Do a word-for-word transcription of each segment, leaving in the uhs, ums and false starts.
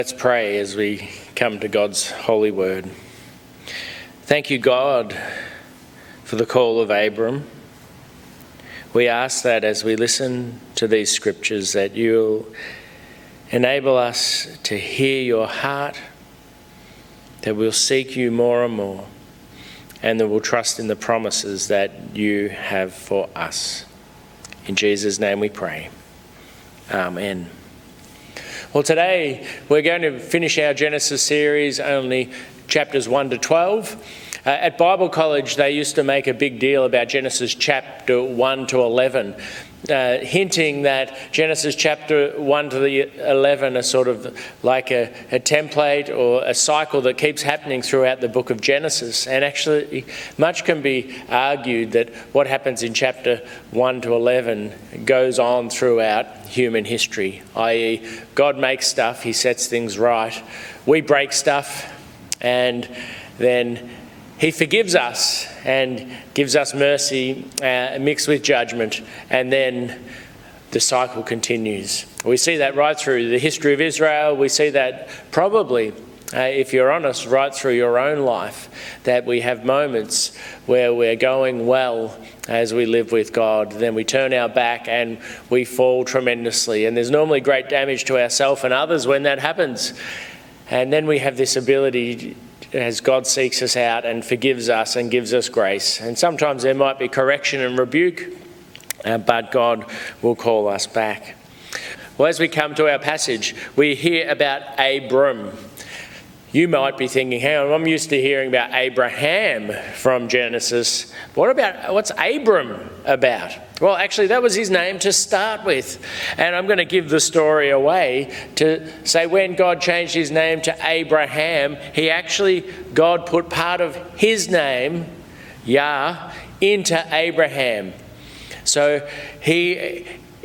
Let's pray as we come to God's holy word. Thank you, God, for the call of Abram. We ask that as we listen to these scriptures that you'll enable us to hear your heart, that we'll seek you more and more, and that we'll trust in the promises that you have for us. In Jesus' name we pray. Amen. Well, today we're going to finish our Genesis series, only chapters one to twelve. Uh, at Bible College, they used to make a big deal about Genesis chapter one to eleven, uh, hinting that Genesis chapter one to the eleven are sort of like a, a template or a cycle that keeps happening throughout the book of Genesis. And actually, much can be argued that what happens in chapter one to eleven goes on throughout human history, that is, God makes stuff, he sets things right. We break stuff, and then he forgives us and gives us mercy uh, mixed with judgment, and then the cycle continues. We see that right through the history of Israel. We see that probably, uh, if you're honest, right through your own life, that we have moments where we're going well as we live with God. Then we turn our back and we fall tremendously. And there's normally great damage to ourselves and others when that happens. And then we have this ability as God seeks us out and forgives us and gives us grace. And sometimes there might be correction and rebuke, uh, but God will call us back. Well, as we come to our passage, we hear about Abram. You might be thinking, hang on, I'm used to hearing about Abraham from Genesis. What about, what's Abram about? Well, actually, that was his name to start with. And I'm going to give the story away to say when God changed his name to Abraham, he actually, God put part of his name, Yah, into Abraham. So he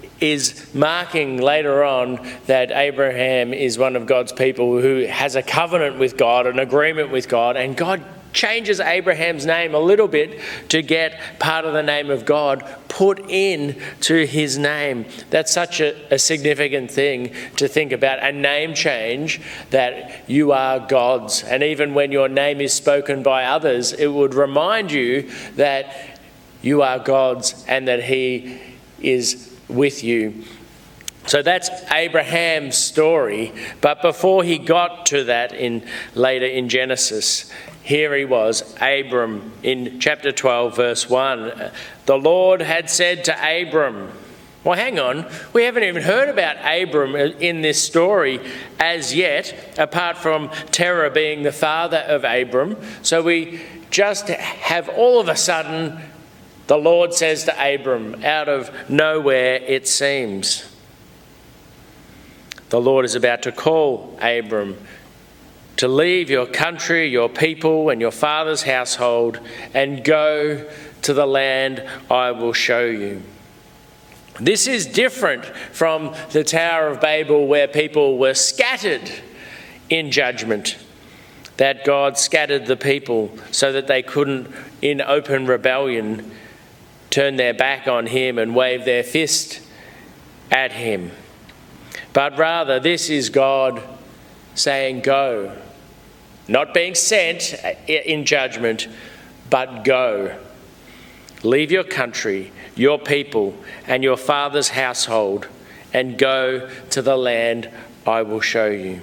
is marking later on that Abraham is one of God's people who has a covenant with God, an agreement with God, and God changes Abraham's name a little bit to get part of the name of God put in to his name. That's such a, a significant thing to think about, a name change, that you are God's. And even when your name is spoken by others, it would remind you that you are God's and that he is with you. So that's Abraham's story. But before he got to that in later in Genesis, here he was, Abram, in chapter twelve, verse one. The Lord had said to Abram, well, hang on, we haven't even heard about Abram in this story as yet, apart from Terah being the father of Abram. So we just have all of a sudden, the Lord says to Abram, out of nowhere it seems. The Lord is about to call Abram to leave your country, your people, and your father's household and go to the land I will show you. This is different from the Tower of Babel, where people were scattered in judgment, that God scattered the people so that they couldn't, in open rebellion, turn their back on him and wave their fist at him. But rather, this is God saying, go. Not being sent in judgment, but go. Leave your country, your people, and your father's household, and go to the land I will show you.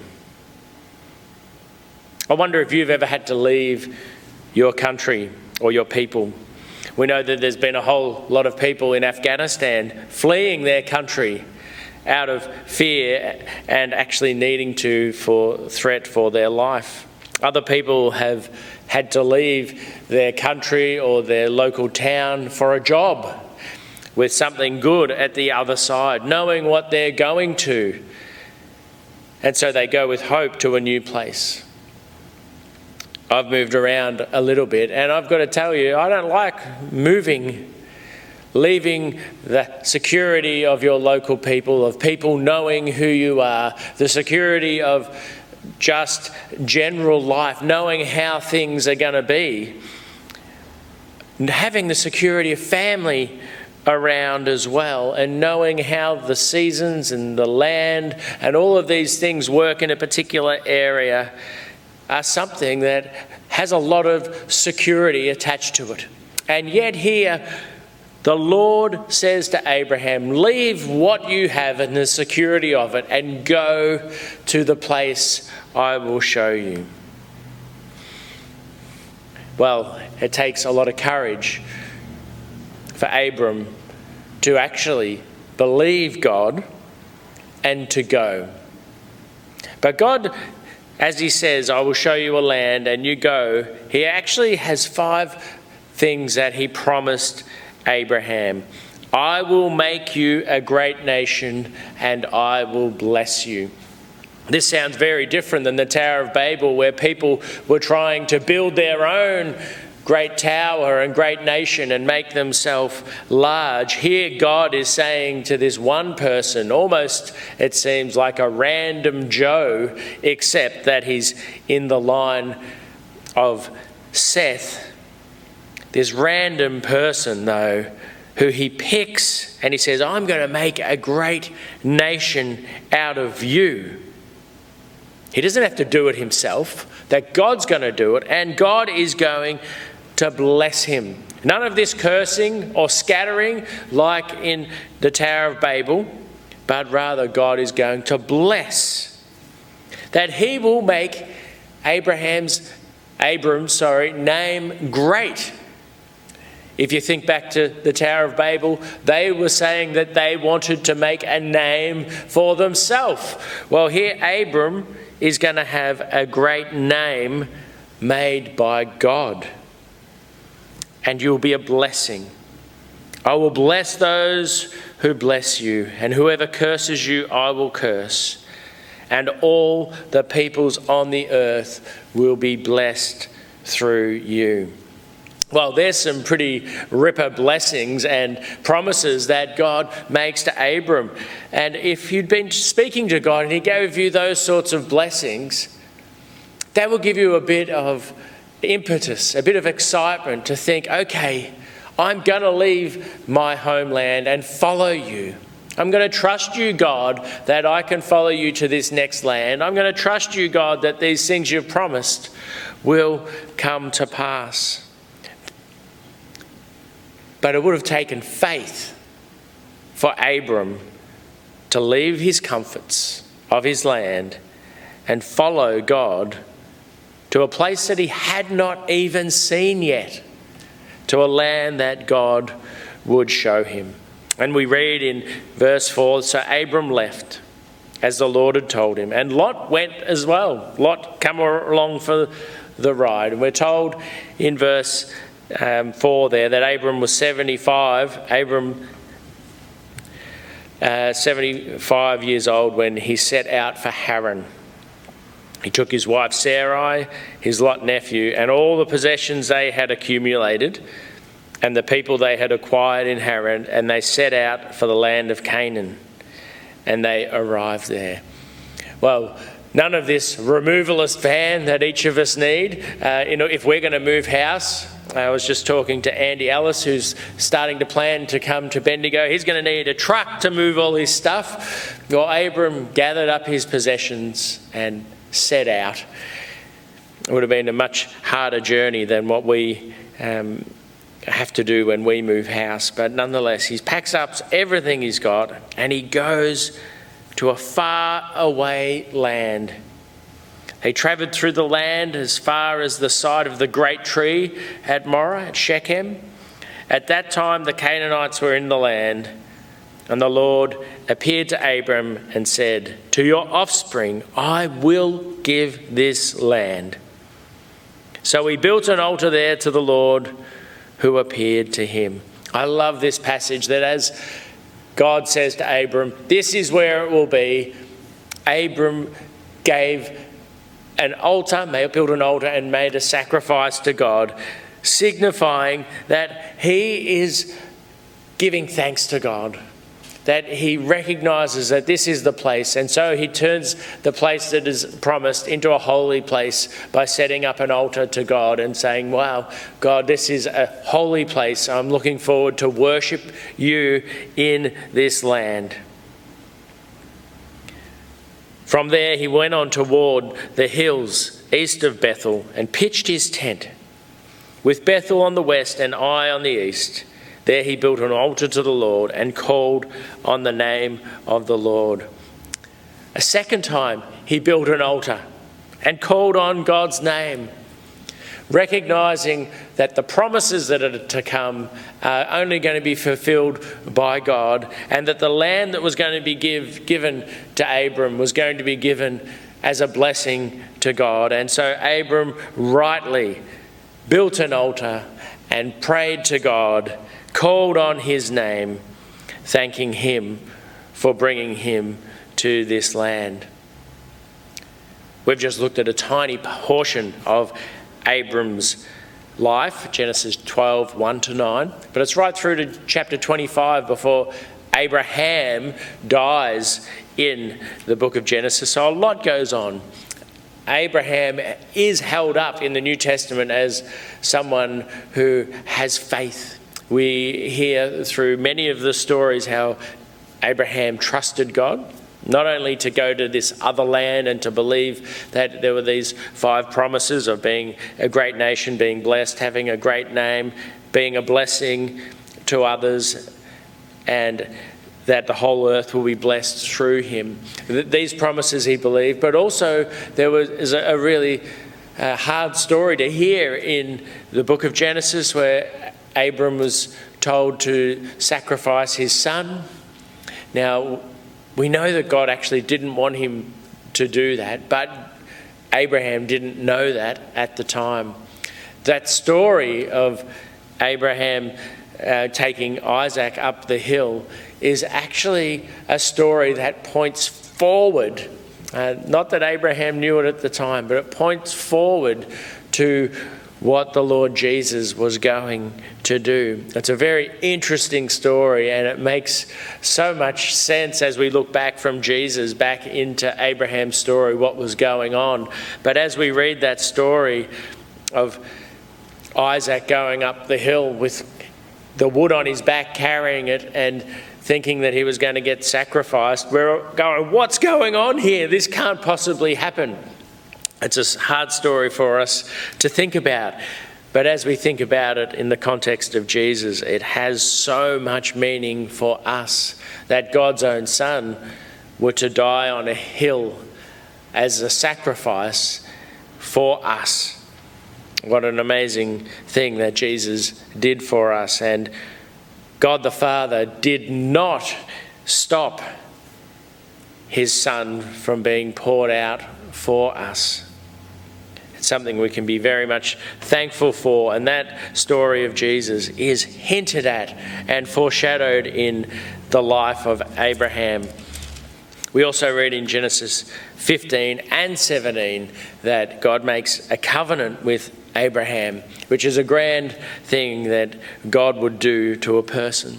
I wonder if you've ever had to leave your country or your people. We know that there's been a whole lot of people in Afghanistan fleeing their country out of fear and actually needing to for threat for their life. Other people have had to leave their country or their local town for a job with something good at the other side, knowing what they're going to. And so they go with hope to a new place. I've moved around a little bit, and I've got to tell you, I don't like moving, leaving the security of your local people, of people knowing who you are, the security of just general life, knowing how things are going to be, and having the security of family around as well, and knowing how the seasons and the land and all of these things work in a particular area are something that has a lot of security attached to it. And yet here, the Lord says to Abraham, leave what you have and the security of it and go to the place I will show you. Well, it takes a lot of courage for Abram to actually believe God and to go. But God, as he says, I will show you a land and you go, he actually has five things that he promised Abraham. I will make you a great nation and I will bless you. This sounds very different than the Tower of Babel, where people were trying to build their own great tower and great nation and make themselves large. Here God is saying to this one person, almost it seems like a random Joe, except that he's in the line of Seth. This random person though, who he picks and he says, I'm going to make a great nation out of you. He doesn't have to do it himself, that God's going to do it, and God is going to bless him. None of this cursing or scattering like in the Tower of Babel, but rather God is going to bless. That he will make Abraham's, Abram's, sorry, name great. If you think back to the Tower of Babel, they were saying that they wanted to make a name for themselves. Well, here Abram is going to have a great name made by God. And you'll be a blessing. I will bless those who bless you, and whoever curses you, I will curse. And all the peoples on the earth will be blessed through you. Well, there's some pretty ripper blessings and promises that God makes to Abram. And if you'd been speaking to God and he gave you those sorts of blessings, that will give you a bit of impetus, a bit of excitement to think, okay, I'm going to leave my homeland and follow you. I'm going to trust you, God, that I can follow you to this next land. I'm going to trust you, God, that these things you've promised will come to pass. But it would have taken faith for Abram to leave his comforts of his land and follow God to a place that he had not even seen yet, to a land that God would show him. And we read in verse four, so Abram left as the Lord had told him, and Lot went as well. Lot come along for the ride. And we're told in verse Um, four there that Abram was seventy-five. Abram, uh, seventy-five years old when he set out for Haran. He took his wife Sarai, his Lot nephew, and all the possessions they had accumulated, and the people they had acquired in Haran, and they set out for the land of Canaan, and they arrived there. Well, none of this removalist van that each of us need. Uh, you know, if we're going to move house, I was just talking to Andy Ellis, who's starting to plan to come to Bendigo. He's going to need a truck to move all his stuff. Well, Abram gathered up his possessions and set out. It would have been a much harder journey than what we um, have to do when we move house. But nonetheless, he packs up everything he's got and he goes to a far away land. They travelled through the land as far as the site of the great tree at Morah, at Shechem. At that time, the Canaanites were in the land, and the Lord appeared to Abram and said, to your offspring, I will give this land. So he built an altar there to the Lord who appeared to him. I love this passage that as God says to Abram, this is where it will be. Abram gave an altar, may build an altar and made a sacrifice to God, signifying that he is giving thanks to God that he recognises that this is the place, and so he turns the place that is promised into a holy place by setting up an altar to God and saying, wow, God, this is a holy place. I'm looking forward to worship you in this land. From there he went on toward the hills east of Bethel and pitched his tent, with Bethel on the west and Ai on the east. There he built an altar to the Lord and called on the name of the Lord. A second time he built an altar and called on God's name, recognising that the promises that are to come are only going to be fulfilled by God, and that the land that was going to be give, given to Abram was going to be given as a blessing to God. And so Abram rightly built an altar and prayed to God, called on his name, thanking him for bringing him to this land. We've just looked at a tiny portion of Abram's life, Genesis twelve, one to nine, but it's right through to chapter twenty-five before Abraham dies in the book of Genesis. So a lot goes on. Abraham is held up in the New Testament as someone who has faith. We hear through many of the stories how Abraham trusted God, not only to go to this other land and to believe that there were these five promises of being a great nation, being blessed, having a great name, being a blessing to others, and that the whole earth will be blessed through him. These promises he believed, but also there was a really uh, hard story to hear in the book of Genesis where Abram was told to sacrifice his son. Now, we know that God actually didn't want him to do that, but Abraham didn't know that at the time. That story of Abraham uh, taking Isaac up the hill is actually a story that points forward. Uh, not that Abraham knew it at the time, but it points forward to what the Lord Jesus was going to do. It's a very interesting story, and it makes so much sense as we look back from Jesus back into Abraham's story, what was going on. But as we read that story of Isaac going up the hill with the wood on his back, carrying it and thinking that he was going to get sacrificed, we're going, what's going on here? This can't possibly happen. It's a hard story for us to think about. But as we think about it in the context of Jesus, it has so much meaning for us that God's own Son were to die on a hill as a sacrifice for us. What an amazing thing that Jesus did for us. And God the Father did not stop his Son from being poured out for us. It's something we can be very much thankful for, and that story of Jesus is hinted at and foreshadowed in the life of Abraham. We also read in Genesis fifteen and seventeen that God makes a covenant with Abraham, which is a grand thing that God would do to a person.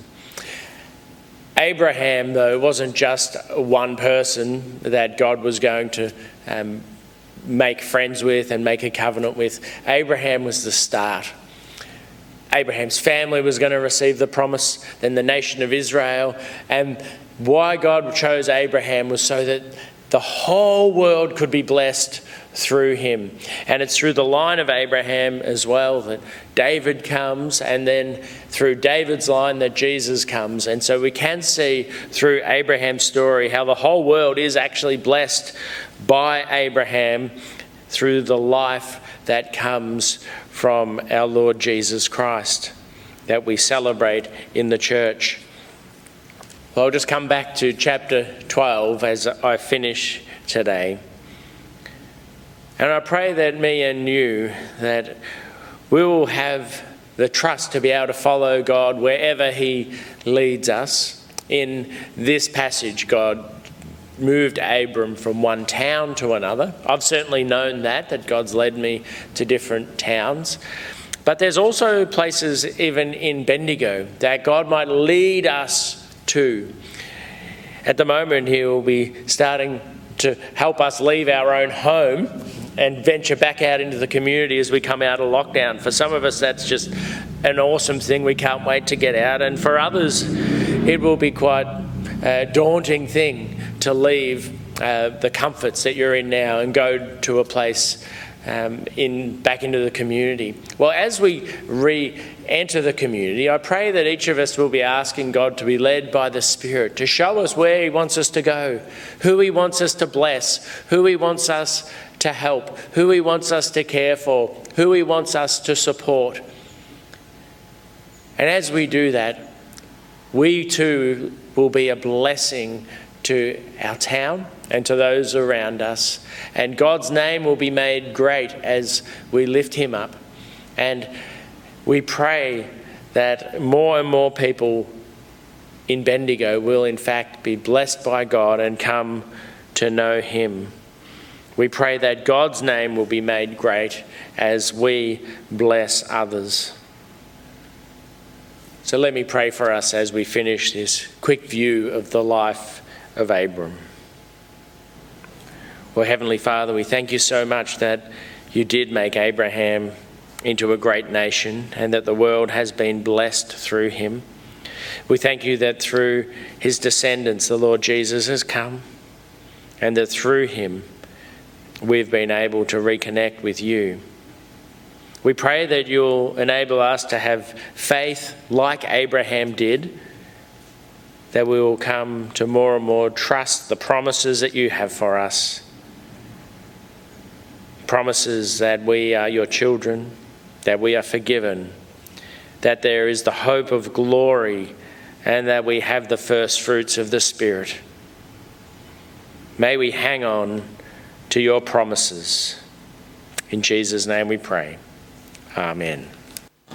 Abraham, though, wasn't just one person that God was going to um, make friends with and make a covenant with. Abraham was the start. Abraham's family was going to receive the promise, then the nation of Israel. And why God chose Abraham was so that the whole world could be blessed through him. And it's through the line of Abraham as well that David comes, and then through David's line that Jesus comes. And so we can see through Abraham's story how the whole world is actually blessed by Abraham through the life that comes from our Lord Jesus Christ that we celebrate in the church. Well, I'll just come back to chapter twelve as I finish today. And I pray that me and you, that we will have the trust to be able to follow God wherever he leads us. In this passage, God moved Abram from one town to another. I've certainly known that, that God's led me to different towns. But there's also places even in Bendigo that God might lead us to. At the moment, he will be starting to help us leave our own home and venture back out into the community as we come out of lockdown. For some of us, that's just an awesome thing. We can't wait to get out. And for others, it will be quite a daunting thing to leave uh, the comforts that you're in now and go to a place um, in back into the community. Well, as we re-enter the community, I pray that each of us will be asking God to be led by the Spirit, to show us where he wants us to go, who he wants us to bless, who he wants us to help, who he wants us to care for, who he wants us to support. And as we do that, we too will be a blessing to our town and to those around us. And God's name will be made great as we lift him up. And we pray that more and more people in Bendigo will in fact be blessed by God and come to know him. We pray that God's name will be made great as we bless others. So let me pray for us as we finish this quick view of the life of Abram. Well, Heavenly Father, we thank you so much that you did make Abraham into a great nation and that the world has been blessed through him. We thank you that through his descendants, the Lord Jesus has come, and that through him we've been able to reconnect with you. We pray that you'll enable us to have faith like Abraham did, that we will come to more and more trust the promises that you have for us. Promises that we are your children, that we are forgiven, that there is the hope of glory, and that we have the first fruits of the Spirit. May we hang on to your promises. In Jesus' name we pray. Amen.